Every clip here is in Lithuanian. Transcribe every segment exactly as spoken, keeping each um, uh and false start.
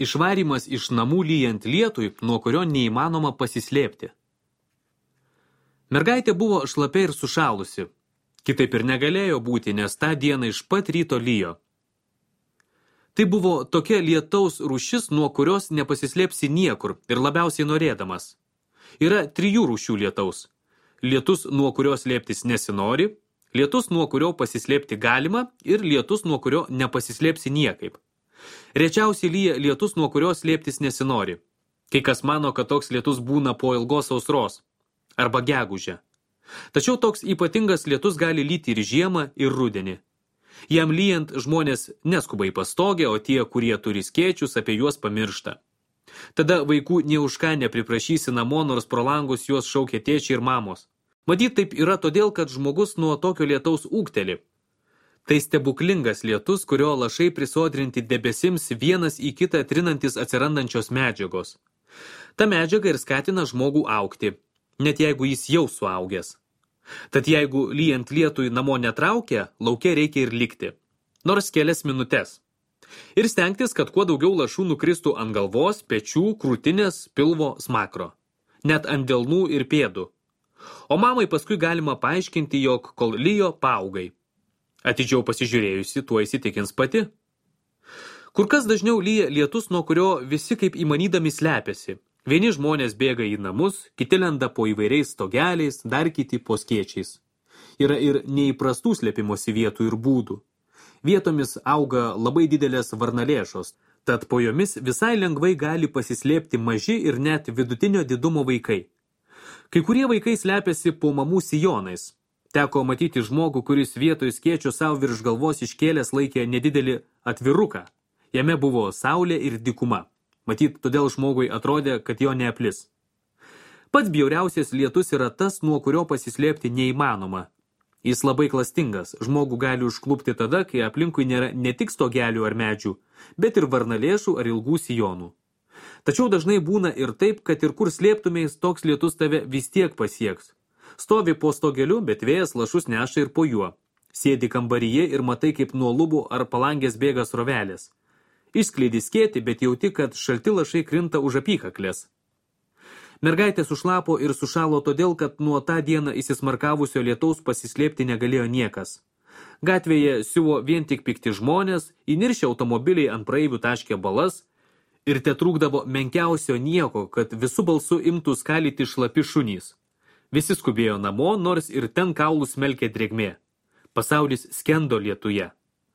Išvarymas iš namų lyjant lietui, nuo kurio neįmanoma pasislėpti. Mergaitė buvo šlapia ir sušalusi. Kitaip ir negalėjo būti, nes tą dieną iš pat ryto lyjo. Tai buvo tokia lietaus rūšis, nuo kurios nepasislėpsi niekur ir labiausiai norėdamas. Yra trijų rūšių lietaus. Lietus, nuo kurio slėptis nesinori, lietus, nuo kurio pasislėpti galima ir lietus, nuo kurio nepasislėpsi niekaip. Rečiausiai lyja lietus, nuo kurio slėptis nesinori. Kai kas mano, kad toks lietus būna po ilgos sausros arba gegužę. Tačiau toks ypatingas lietus gali lyti ir žiemą, ir rudenį. Jam lyjant žmonės neskuba į pastogę, o tie, kurie turi skėčius, apie juos pamiršta. Tada vaikų nė už ką nepriprašysi namo, nors pro langus juos šaukia tėčiai ir mamos. Matyt, taip yra todėl, kad žmogus nuo tokio lietaus ūgteli. Tai stebuklingas lietus, kurio lašai prisodrinti debesims vienas į kitą trinantis atsirandančios medžiagos. Ta medžiaga ir skatina žmogų augti, net jeigu jis jau suaugęs. Tad jeigu lyjant lietui namo netraukia, lauke reikia ir likti, nors kelias minutes. Ir stengtis, kad kuo daugiau lašų nukristų ant galvos, pečių, krūtinės, pilvo, smakro. Net ant delnų ir pėdų. O mamai paskui galima paaiškinti, jog kol lyjo, paaugai. Atidžiau pasižiūrėjusi, tuo įsitikins pati. Kur kas dažniau lyja lietus, nuo kurio visi kaip įmanydami slepiasi. Vieni žmonės bėga į namus, kiti lenda po įvairiais stogeliais, dar kiti po skėčiais. Yra ir neįprastų slėpimosi vietų ir būdų. Vietomis auga labai didelės varnalėšos, tad po jomis visai lengvai gali pasislėpti maži ir net vidutinio didumo vaikai. Kai kurie vaikai slepiasi po mamų sijonais. Teko matyti žmogų, kuris vietoj skėčio savo virš galvos iškėlęs laikė nedidelį atviruką. Jame buvo saulė ir dykuma. Matyt, todėl žmogui atrodė, kad jo neaplis. Pats bjauriausias lietus yra tas, nuo kurio pasislėpti neįmanoma. Jis labai klastingas, žmogų gali užklupti tada, kai aplinkui nėra ne tik stogelių ar medžių, bet ir varnalėšų ar ilgų sijonų. Tačiau dažnai būna ir taip, kad ir kur slėptumės, toks lietus tave vis tiek pasieks. Stovi po stogeliu, bet vėjas lašus neša ir po juo. Sėdi kambaryje ir matai, kaip nuo lubų ar palangės bėga srovelės. Išskleidi skėtį, bet jauti, kad šalti lašai krinta už apykaklės. Mergaitė sušlapo ir sušalo todėl, kad nuo tą dieną įsismarkavusio lietaus pasislėpti negalėjo niekas. Gatvėje siuvo vien tik pikti žmonės, įniršę automobiliai ant praeivių taškė balas ir tetrūkdavo menkiausio nieko, kad visų balsų imtų skalyti šlapi šunys. Visi skubėjo namo, nors ir ten kaulus smelkė drėgmė. Pasaulis skendo lietuje.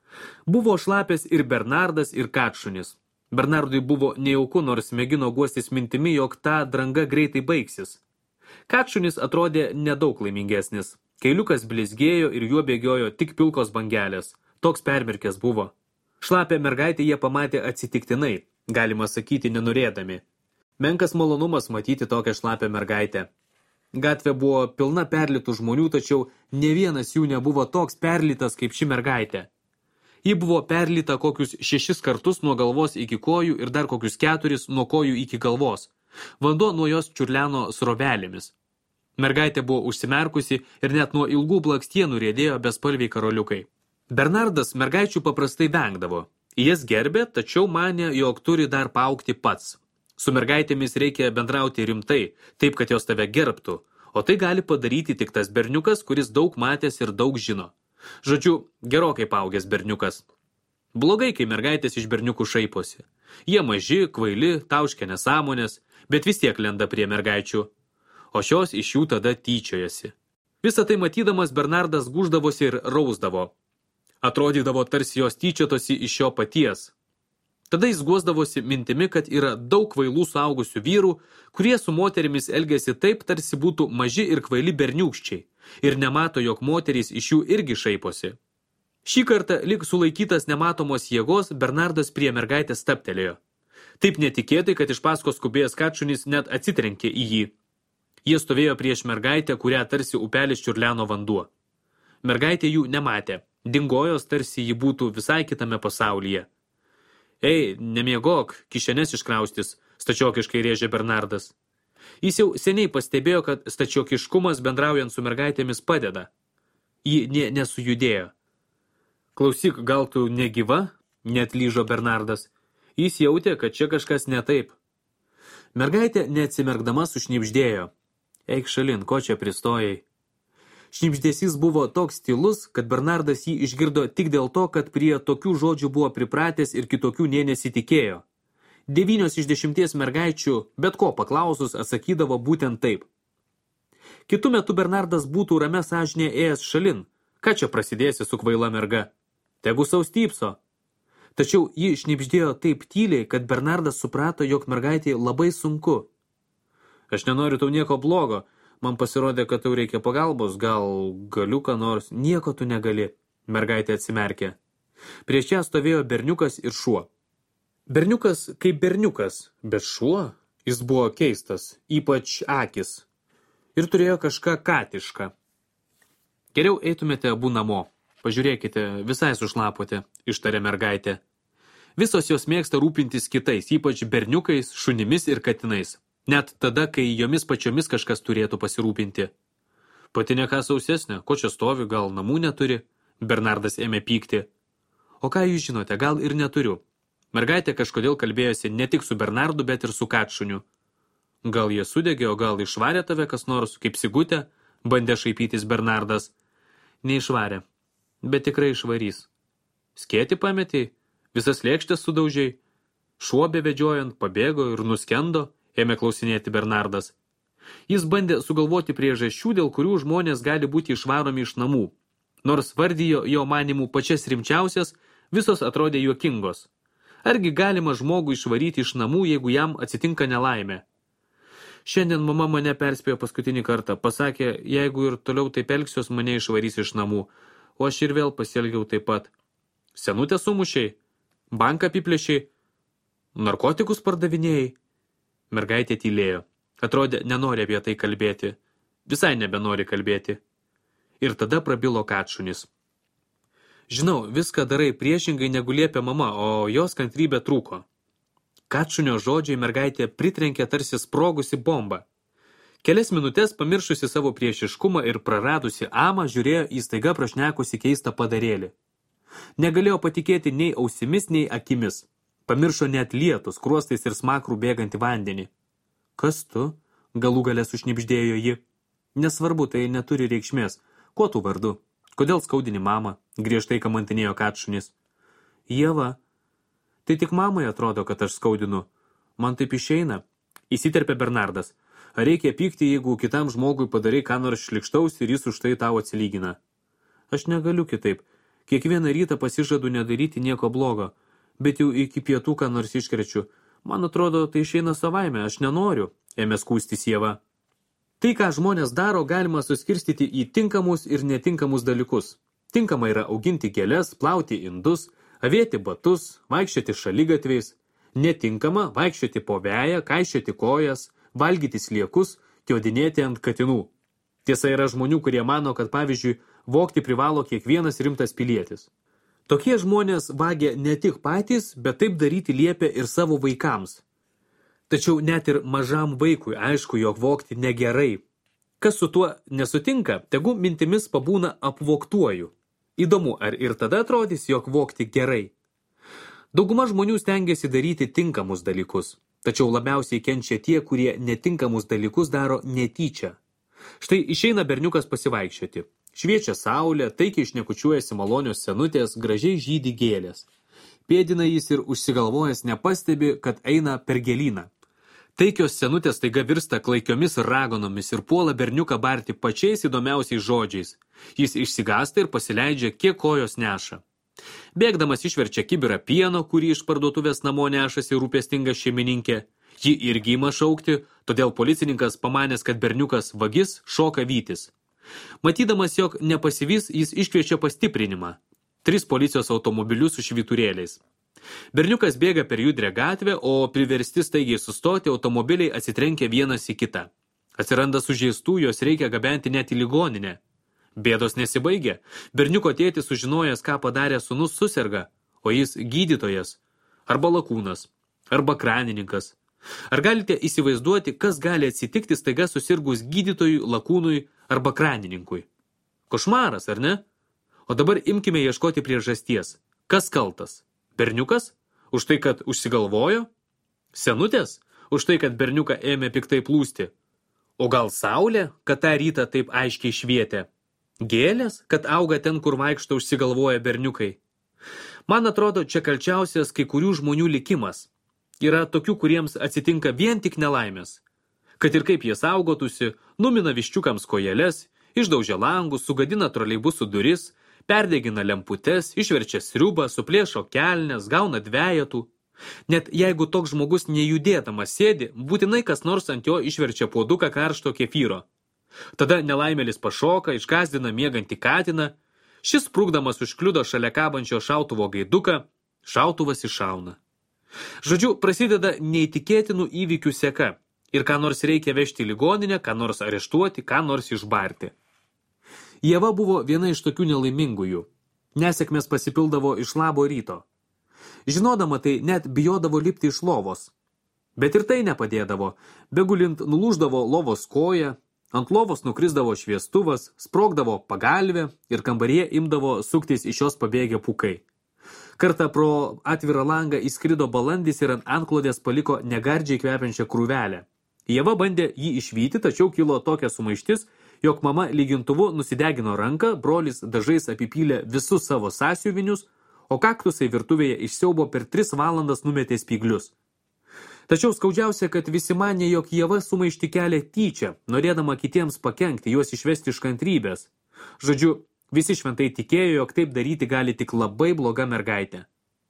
Buvo šlapės ir Bernardas, ir Katšunis. Bernardui buvo nejauku, nors mėgino guostis mintimi, jog ta dranga greitai baigsis. Katšunis atrodė nedaug laimingesnis. Kailiukas blizgėjo ir juo bėgiojo tik pilkos bangelės. Toks permirkęs buvo. Šlapę mergaitę jie pamatė atsitiktinai, galima sakyti nenorėdami. Menkas malonumas matyti tokią šlapę mergaitę. Gatvė buvo pilna perlitų žmonių, tačiau ne vienas jų nebuvo toks perlytas kaip ši mergaitė. Ji buvo perlyta kokius šešis kartus nuo galvos iki kojų ir dar kokius keturis nuo kojų iki galvos. Vanduo nuo jos čiurleno srovelėmis. Mergaitė buvo užsimerkusi ir net nuo ilgų blakstienų riedėjo bespalviai karoliukai. Bernardas mergaičių paprastai vengdavo. Jas gerbė, tačiau manė, jog turi dar paaugti pats. Su mergaitėmis reikia bendrauti rimtai, taip, kad jos tave gerbtų, o tai gali padaryti tik tas berniukas, kuris daug matęs ir daug žino. Žodžiu, gerokai paaugęs berniukas. Blogai, kai mergaitės iš berniukų šaiposi. Jie maži, kvaili, tauškia nesąmonės, bet vis tiek lenda prie mergaičių, o šios iš jų tada tyčiojasi. Visą tai matydamas Bernardas gūždavosi ir rausdavo. Atrodydavo, tarsi jos tyčiotosi iš jo paties. Tada jis guosdavosi mintimi, kad yra daug kvailų suaugusių vyrų, kurie su moterimis elgiasi taip, tarsi būtų maži ir kvaili berniūkščiai, ir nemato, jog moterys iš jų irgi šaiposi. Šį kartą, lyg sulaikytas nematomos jėgos, Bernardas prie mergaitės staptelėjo. Taip netikėtai, kad iš paskos skubėjęs Katšunis net atsitrenkė į jį. Jie stovėjo prieš mergaitę, kurią tarsi upelis čiurleno vanduo. Mergaitė jų nematė, dingojos tarsi ji būtų visai kitame pasaulyje. Ei, nemiegok, kišenes iškraustis, stačiokiškai rėžė Bernardas. Jis jau seniai pastebėjo, kad stačiokiškumas bendraujant su mergaitėmis padeda. Ji nė nesujudėjo. Klausyk, gal tu negyva? Neatlyžo Bernardas. Jis jautė, kad čia kažkas ne taip. Mergaitė neatsimerkdama sušnibždėjo. Eik šalin, ko čia pristojai? Šnibždesys buvo toks tylus, kad Bernardas jį išgirdo tik dėl to, kad prie tokių žodžių buvo pripratęs ir kitokių nė nesitikėjo. Devynios iš dešimties mergaičių, bet ko paklausus, atsakydavo būtent taip. Kitu metu Bernardas būtų ramia sąžinė ėjęs šalin. Ką čia prasidėsi su kvaila merga? Tegu sau stypso. Tačiau ji šnibždėjo taip tyliai, kad Bernardas suprato, jog mergaitė labai sunku. Aš nenoriu tau nieko blogo. Man pasirodė, kad tau reikia pagalbos. Gal galiu ką nors? Nieko tu negali. Mergaitė atsimerkė. Prieš ją stovėjo berniukas ir šuo. Berniukas kaip berniukas, bet šuo, jis buvo keistas, ypač akis. Ir turėjo kažką katišką. Geriau eitumėte abu namo. Pažiūrėkite, visai sušlapote, ištarė mergaitė. Visos jos mėgsta rūpintis kitais, ypač berniukais, šunimis ir katinais. Net tada, kai jomis pačiomis kažkas turėtų pasirūpinti. Pati ne ką sausesnė, ko čia stovi, gal namų neturi? Bernardas ėmė pykti. O ką jūs žinote, gal ir neturiu. Mergaitė kažkodėl kalbėjosi ne tik su Bernardu, bet ir su katšuniu. Gal jie sudegė, o gal išvarė tave kas nors, kaip sigutė, bandė šaipytis Bernardas. Neišvarė, bet tikrai išvarys. Skėti pametei, visas lėkštės sudaužiai, šuo bevedžiojant pabėgo ir nuskendo, ėmė klausinėti Bernardas. Jis bandė sugalvoti priežasčių, dėl kurių žmonės gali būti išvaromi iš namų. Nors vardijo jo manimų pačias rimčiausias, visos atrodė juokingos. Argi galima žmogų išvaryti iš namų, jeigu jam atsitinka nelaimė? Šiandien mama mane perspėjo paskutinį kartą. Pasakė, jeigu ir toliau taip elgsiuos, mane išvarys iš namų. O aš ir vėl pasielgiau taip pat. Senutę sumušiai? Banką apiplėšiai? Narkotikus pardavinėjai? Mergaitė tylėjo. Atrodė, nenori apie tai kalbėti. Visai nebenori kalbėti. Ir tada prabilo katšunis. Žinau, viską darai priešingai negu liepia mama, o jos kantrybė trūko. Katšunio žodžiai mergaitė pritrenkė tarsi sprogusi bombą. Kelias minutės pamiršusi savo priešiškumą ir praradusi amą, žiūrėjo į staiga prašnekusi keistą padarėlį. Negalėjo patikėti nei ausimis, nei akimis. Pamiršo net lietus, kruostais ir smakrų bėgantį vandenį. Kas tu? Galų gale sušnibždėjo ji. Nesvarbu, tai neturi reikšmės. Kuo tu vardu? Kodėl skaudini mamą? Griežtai kamantinėjo katšunis. Ieva. Tai tik mamai atrodo, kad aš skaudinu. Man taip išeina. Įsiterpė Bernardas. Ar reikia pykti, jeigu kitam žmogui padarai ką nors šlikštaus ir jis už tai tau atsilygina? Aš negaliu kitaip. Kiekvieną rytą pasižadu nedaryti nieko blogo. Bet jau iki pietų ką nors iškrečiu. Man atrodo, tai išeina savaime. Aš nenoriu. Ėmė skųstis Ieva. Tai, ką žmonės daro, galima suskirstyti į tinkamus ir netinkamus dalykus. Tinkama yra auginti gėles, plauti indus, avėti batus, vaikščioti šaligatviais. Netinkama vaikščioti po veją, kaišioti kojas, valgyti sliekus, kiodinėti ant katinų. Tiesa, yra žmonių, kurie mano, kad pavyzdžiui, vogti privalo kiekvienas rimtas pilietis. Tokie žmonės vagia ne tik patys, bet taip daryti liepia ir savo vaikams. Tačiau net ir mažam vaikui aišku, jog vogti negerai. Kas su tuo nesutinka, tegu mintimis pabūna apvogtuoju. Įdomu, ar ir tada atrodys, jog vogti gerai. Dauguma žmonių stengiasi daryti tinkamus dalykus, tačiau labiausiai kenčia tie, kurie netinkamus dalykus daro netyčia. Štai išeina berniukas pasivaikščioti. Šviečia saulė, taikiai šnekučiuojasi malonios senutės, gražiai žydi gėlės. Pėdina jis ir užsigalvojęs nepastebi, kad eina per gėlyną. Taikios senutės taiga virsta klaikiomis ragonomis ir puola berniuką barti pačiais įdomiausiais žodžiais. Jis išsigąsta ir pasileidžia, kiek kojos neša. Bėgdamas išverčia kibirą pieno, kurį iš parduotuvės namo nešasi rūpestinga šeimininkė. Ji irgi ima šaukti, todėl policininkas pamanęs, kad berniukas vagis, šoka vytis. Matydamas, jog nepasivys, jis iškviečia pastiprinimą. Tris policijos automobilius su švyturėliais. Berniukas bėga per judrę gatvę, o priversti staigiai sustoti automobiliai atsitrenkia vienas į kitą. Atsiranda sužeistų, jos reikia gabenti net į ligoninę. Bėdos nesibaigia. Berniuko tėtis sužinojęs, ką padarė sūnus, suserga, o jis gydytojas, arba lakūnas, arba kranininkas. Ar galite įsivaizduoti, kas gali atsitikti staiga susirgus gydytojui, lakūnui arba kranininkui? Košmaras, ar ne? O dabar imkime ieškoti priežasties. Kas kaltas? Berniukas? Už tai, kad užsigalvojo? Senutės? Už tai, kad berniuką ėmė piktai plūsti? O gal saulė, kad tą rytą taip aiškiai švietė? Gėlės, kad auga ten, kur vaikšto užsigalvoja berniukai? Man atrodo, čia kalčiausias kai kurių žmonių likimas. Yra tokių, kuriems atsitinka vien tik nelaimės. Kad ir kaip jie saugotųsi, numina viščiukams kojeles, išdaužia langus, sugadina troleibusų duris, perdegina lemputes, išverčia sriubą, suplėšo kelnes, gauna dvejetų. Net jeigu toks žmogus nejudėdamas sėdi, būtinai kas nors ant jo išverčia puoduką karšto kefyro. Tada nelaimėlis pašoka, išgazdina miegantį katiną, šis sprukdamas užkliudo šalia kabančio šautuvo gaiduką, šautuvas iššauna. Žodžiu, prasideda neįtikėtinų įvykių seka ir ką nors reikia vežti į ligoninę, ką nors areštuoti, ką nors išbarti. Ieva buvo viena iš tokių nelaimingųjų. Nesėkmės pasipildavo iš labo ryto. Žinodama tai, net bijodavo lipti iš lovos. Bet ir tai nepadėdavo. Begulint nulūždavo lovos koja, ant lovos nukrisdavo šviestuvas, sprogdavo pagalvė ir kambaryje imdavo suktis iš jos pabėgę pūkai. Kartą pro atvirą langą įskrido balandis ir ant antklodės paliko negardžiai kvepiančią krūvelę. Ieva bandė jį išvyti, tačiau kilo tokia sumaištis, jog mama lygintuvu nusidegino ranką, brolis dažais apipylė visus savo sąsiuvinius, o kaktusai virtuvėje iš siaubo per tris valandas numetė spyglius. Tačiau skaudžiausia, kad visi manė, jog Ieva sumaišti kelia tyčia, norėdama kitiems pakenkti, juos išvesti iš kantrybės. Žodžiu, visi šventai tikėjo, jog taip daryti gali tik labai bloga mergaitė.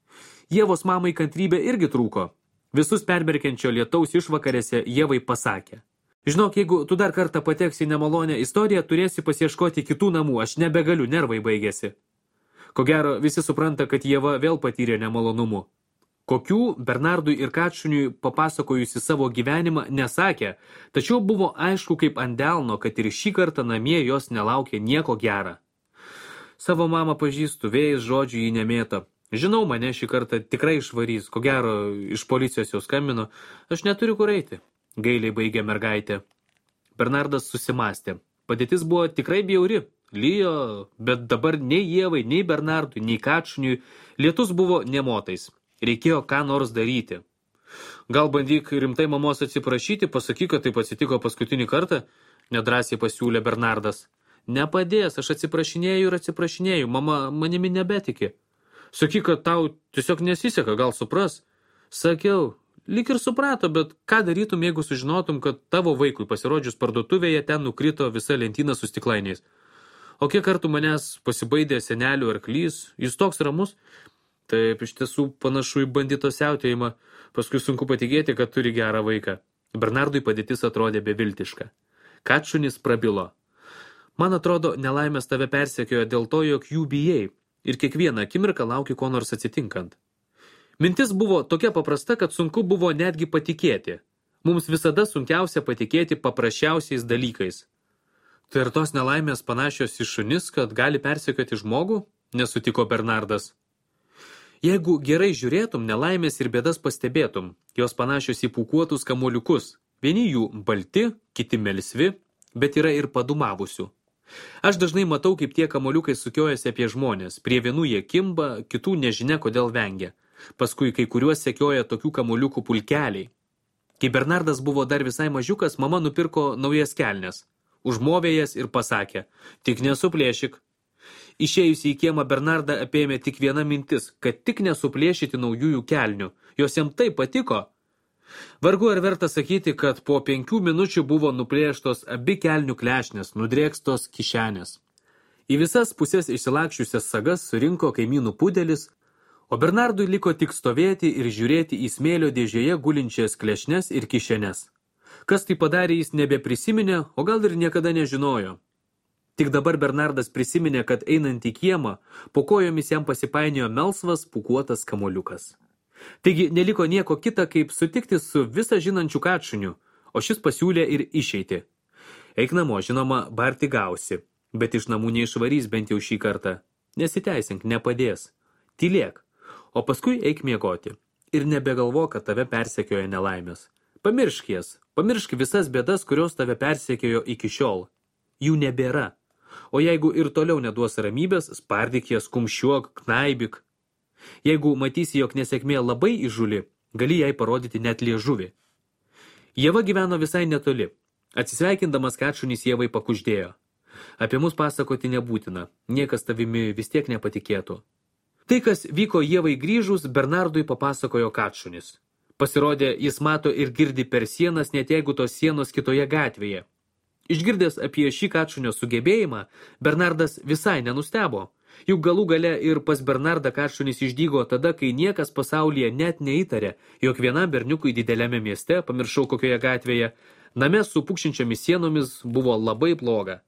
Ievos mamai kantrybė irgi trūko. Visus permerkiančio lietaus išvakarėse Ievai pasakė: žinok, jeigu tu dar kartą pateksi į nemalonę istoriją, turėsi pasieškoti kitų namų, aš nebegaliu, nervai baigėsi. Ko gero, visi supranta, kad Ieva vėl patyrė nemalonumų. Kokių Bernardui ir Kačuniui papasakojusi savo gyvenimą nesakė, tačiau buvo aišku kaip ant delno, kad ir šį kartą namie jos nelaukė nieko gera. Savo mamą pažįstu, vėjais žodžių jį nemėto. Žinau, mane šį kartą tikrai išvarys, ko gero iš policijos jau skambino, aš neturiu kur eiti. Gailiai baigė mergaitė. Bernardas susimastė. Padėtis buvo tikrai bjauri. Lijo, bet dabar nei Ievai, nei Bernardui, nei Kačuniui lietus buvo nemotais. Reikėjo ką nors daryti. Gal bandyk rimtai mamos atsiprašyti, pasakyk, kad taip atsitiko paskutinį kartą, nedrąsiai pasiūlė Bernardas. Nepadės, aš atsiprašinėju ir atsiprašinėju, mama manimi nebetiki. Sakyk, kad tau tiesiog nesiseka, gal supras. Sakiau, lyg ir suprato, bet ką darytum, jeigu sužinotum, kad tavo vaikui pasirodžius parduotuvėje ten nukrito visa lentyna su stiklainiais. O kiek kartų manęs pasibaidė senelių arklys, jis toks ramus? Taip, iš tiesų panašu į bandito siautėjimą, paskui sunku patikėti, kad turi gerą vaiką. Bernardui padėtis atrodė beviltiška. Kačunis prabilo. Man atrodo, nelaimės tave persekiojo dėl to, jog jų bijai ir kiekvieną akimirką lauki ko nors atsitinkant. Mintis buvo tokia paprasta, kad sunku buvo netgi patikėti. Mums visada sunkiausia patikėti paprasčiausiais dalykais. Tai ir tos nelaimės panašios į šunis, kad gali persekioti žmogų? Nesutiko Bernardas. Jeigu gerai žiūrėtum, nelaimės ir bėdas pastebėtum, jos panašios į pūkuotus kamuoliukus. Vieni jų balti, kiti melsvi, bet yra ir padumavusių. Aš dažnai matau, kaip tie kamuoliukai sukiojasi apie žmonės. Prie vienų jie kimba, kitų nežinia, kodėl vengia. Paskui kai kuriuos sekioja tokių kamuoliukų pulkeliai. Kai Bernardas buvo dar visai mažiukas, mama nupirko naujas kelnes. Užmovė jas ir pasakė: tik nesuplėšyk. Išėjusi į kiemą Bernardą apėmė tik viena mintis, kad tik nesuplėšyti naujųjų kelnių. Jos jam taip patiko. Vargu ar verta sakyti, kad po penkių minučių buvo nuplėštos abi kelnių klešnės, nudrėkstos kišenės. Į visas pusės išsilakščiusias sagas surinko kaimynų pudelis, o Bernardui liko tik stovėti ir žiūrėti į smėlio dėžėje gulinčias klešnes ir kišenes. Kas tai padarė, jis nebeprisiminė, o gal ir niekada nežinojo. Tik dabar Bernardas prisiminė, kad einant į kiemą, po kojomis jam pasipainiojo melsvas pūkuotas kamuoliukas. Taigi neliko nieko kita, kaip sutikti su visą žinančiu Kačuniu, o šis pasiūlė ir išeiti. Eik namo, žinoma, barti gausi, bet iš namų neišvarys bent jau šį kartą. Nesiteisink, nepadės. Tylėk, o paskui eik miegoti. Ir nebegalvo, kad tave persekioja nelaimės. Pamiršk jas, pamiršk visas bėdas, kurios tave persekiojo iki šiol. Jų nebėra. O jeigu ir toliau neduos ramybės, spardyk jas, kumščiuok, knaibik. Jeigu matysi, jog nesėkmė labai įžuli, gali jai parodyti net liežuvį. Ieva gyveno visai netoli. Atsisveikindamas kačunis Ievai pakuždėjo. Apie mus pasakoti nebūtina, niekas tavimi vis tiek nepatikėtų. Tai, kas vyko Ievai grįžus, Bernardui papasakojo kačunis. Pasirodė, jis mato ir girdi per sienas, net jeigu tos sienos kitoje gatvėje. Išgirdęs apie šį kačunio sugebėjimą, Bernardas visai nenustebo. Juk galų gale ir pas Bernardą kačunis išdygo tada, kai niekas pasaulyje net neįtarė, jog vienam berniukui dideliame mieste, pamiršau kokioje gatvėje, name su pukšinčiomis sienomis buvo labai bloga.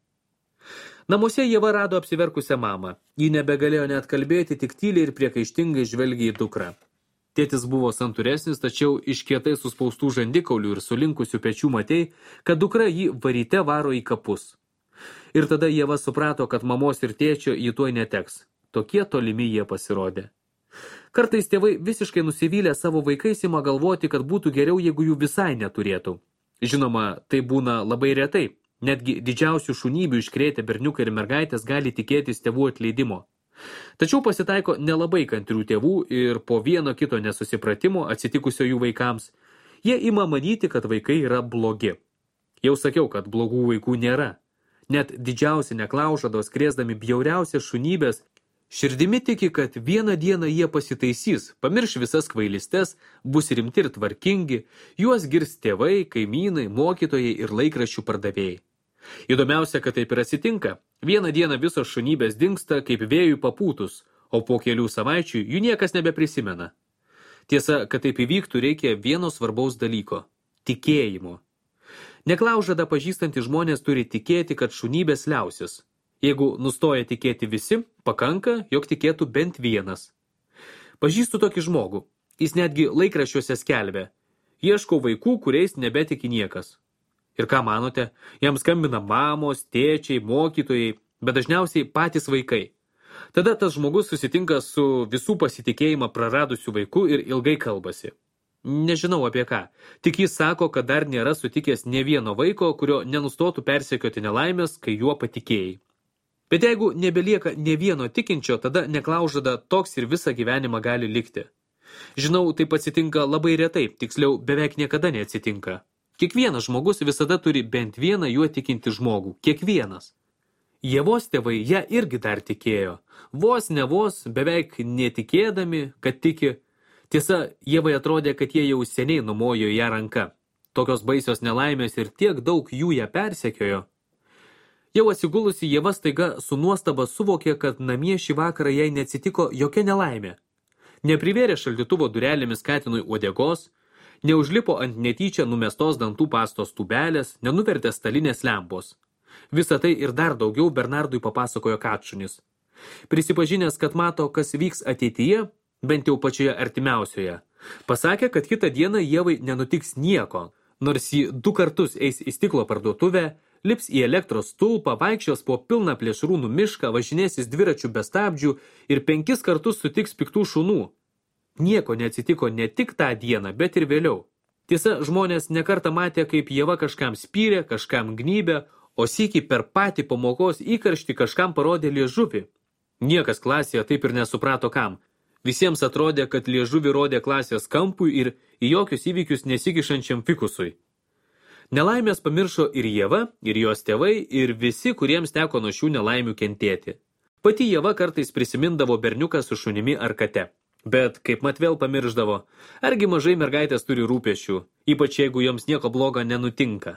Namuose Ieva rado apsiverkusią mamą. Ji nebegalėjo net kalbėti, tik tyliai ir priekaištingai žvelgė į dukrą. Tėtis buvo santūresnis, tačiau iš kietai suspaustų žandikaulių ir sulinkusių pečių matei, kad dukra jį varyte varo į kapus. Ir tada Ieva suprato, kad mamos ir tėčio jį tuoj neteks. Tokie tolimi jie pasirodė. Kartais tėvai visiškai nusivylę savo vaikais ima galvoti, kad būtų geriau, jeigu jų visai neturėtų. Žinoma, tai būna labai retai. Netgi didžiausių šunybių iškrėtę berniukai ir mergaitės gali tikėtis tėvų atleidimo. Tačiau pasitaiko nelabai kantrių tėvų ir po vieno kito nesusipratimo atsitikusio jų vaikams, jie ima manyti, kad vaikai yra blogi. Jau sakiau, kad blogų vaikų nėra. Net didžiausi neklaužados krėsdami bjauriausias šunybės, širdimi tiki, kad vieną dieną jie pasitaisys, pamirš visas kvailystes, bus rimti ir tvarkingi, juos girs tėvai, kaimynai, mokytojai ir laikraščių pardavėjai. Įdomiausia, kad taip ir atsitinka. Vieną dieną visos šunybės dingsta kaip vėjui papūtus, o po kelių savaičių jų niekas nebeprisimena. Tiesa, kad taip įvyktų, reikia vieno svarbaus dalyko – tikėjimo. Neklaužadą pažįstantys žmonės turi tikėti, kad šunybės liausis. Jeigu nustoja tikėti visi, pakanka, jog tikėtų bent vienas. Pažįstu tokį žmogų. Jis netgi laikraščiuose skelbia. Ieškau vaikų, kuriais nebetiki niekas. Ir ką manote? Jam skambina mamos, tėčiai, mokytojai, bet dažniausiai patys vaikai. Tada tas žmogus susitinka su visų pasitikėjimą praradusiu vaiku ir ilgai kalbasi. Nežinau apie ką. Tik jis sako, kad dar nėra sutikęs ne vieno vaiko, kurio nenustotų persekioti nelaimės, kai juo patikėjai. Bet jeigu nebelieka ne vieno tikinčio, tada neklaužada toks ir visą gyvenimą gali likti. Žinau, taip atsitinka labai retai, tiksliau beveik niekada neatsitinka. Kiekvienas žmogus visada turi bent vieną juo tikinti žmogų. Kiekvienas. Ievos tėvai ją irgi dar tikėjo. Vos ne vos, beveik netikėdami, kad tiki. Tiesa, Ievai atrodė, kad jie jau seniai numojo ją ranka. Tokios baisios nelaimės ir tiek daug jų ją persekiojo. Jau atsigulusi Ieva staiga su nuostaba suvokė, kad namie šį vakarą jai neatsitiko jokia nelaimė. Neprivėrė šaldytuvo durelėmis katinui uodegos, neužlipo ant netyčia numestos dantų pastos tūbelės, nenuvertė stalinės lempos. Visą tai ir dar daugiau Bernardui papasakojo kačunis. Prisipažinęs, kad mato, kas vyks ateityje, bent jau pačioje artimiausioje, pasakė, kad kitą dieną Ievai nenutiks nieko, nors ji du kartus eis į stiklo parduotuvę, lips į elektros stulpą, vaikščios po pilną plėšrūnų mišką, važinėsis dviračių be stabdžių ir penkis kartus sutiks piktų šunų. Nieko neatsitiko ne tik tą dieną, bet ir vėliau. Tiesa, žmonės nekartą matė, kaip Ieva kažkam spyrė, kažkam gnybė, o sykį per patį pamokos įkarštį kažkam parodė liežuvį. Niekas klasėje taip ir nesuprato kam. Visiems atrodė, kad liežuvį rodė klasės kampui ir į jokius įvykius nesikišančiam fikusui. Nelaimės pamiršo ir Ieva, ir jos tėvai, ir visi, kuriems teko nuo šių nelaimių kentėti. Pati Ieva kartais prisimindavo berniuką su šunimi ar kate. Bet, kaip mat vėl pamirždavo, argi mažai mergaitės turi rūpesčių, ypač jeigu joms nieko blogo nenutinka.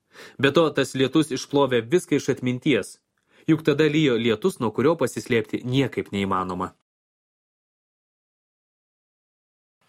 Be to, tas lietus išplovė viską iš atminties, juk tada lijo lietus, nuo kurio pasislėpti niekaip neįmanoma.